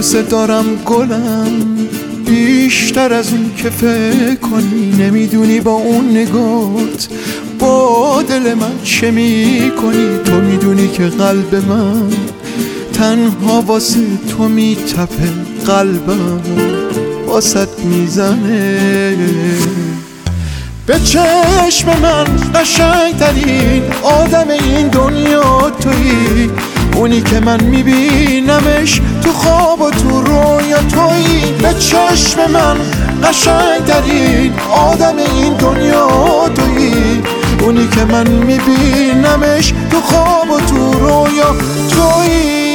دوست دارم گلم، بیشتر از اون که فکر کنی. نمیدونی با اون نگات با دل من چه میکنی. تو میدونی که قلب من تنها واسه تو میتپه، قلبم واسط میزنه. به چشم من قشنگترین آدم این دنیا تویی، اونی که من میبینمش تو خواب و تو رویا تویی. به چشم من قشنگترین آدم این دنیا تویی، اونی که من میبینمش تو خواب و تو رویا تویی.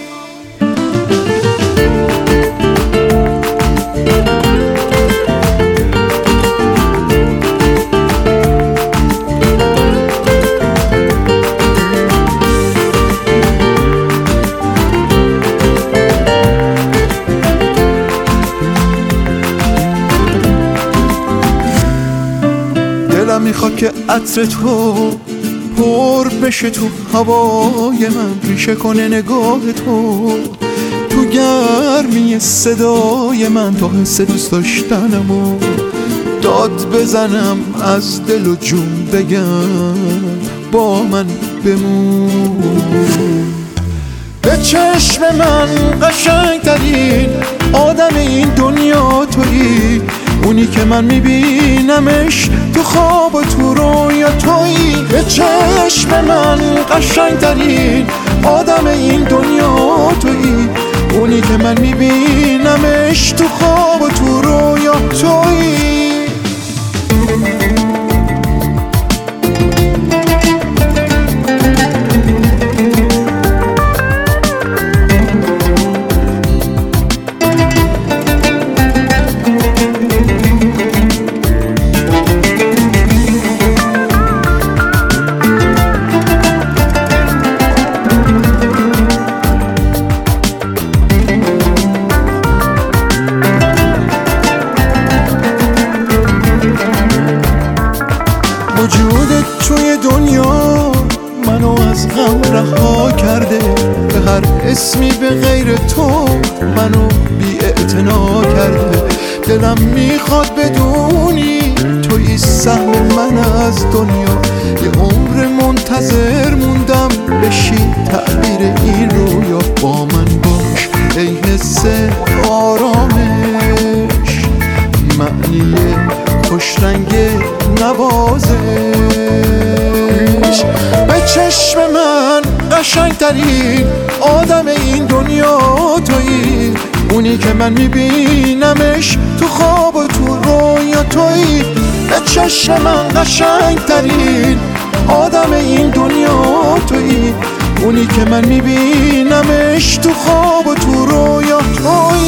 دلم میخواد که عطر تو پر بشه تو هوای من، ریشه کنه نگاه تو گرمی صدای من، تا حس دوست داشتنمو داد بزنم، از دل و جون بگم با من بمون. به چشم من قشنگترین آدم این دنیا تویی، اونی که من میبینمش تو خواب و تو رویا تویی. به چشم من قشنگترین آدم این دنیا تویی، اونی که من میبینمش تو خواب و تو رویا تویی. وجودت توی دنیا منو از غم رها کرده، به هر اسمی به غیر تو منو بی‌اعتنا کرده. دلم میخواد بدونی توی سهم من از دنیا، یه عمر منتظر موندم بشی تعبیر این رویا. با من باش ای حس آرامش، معنی خوشرنگ نوازش. به چشم من قشنگترین آدم این دنیا تویی، اونی که من میبینمش تو خواب و تو رویا تویی. به چشم من قشنگترین آدم این دنیا تویی، اونی که من میبینمش تو خواب و تو رویا تویی.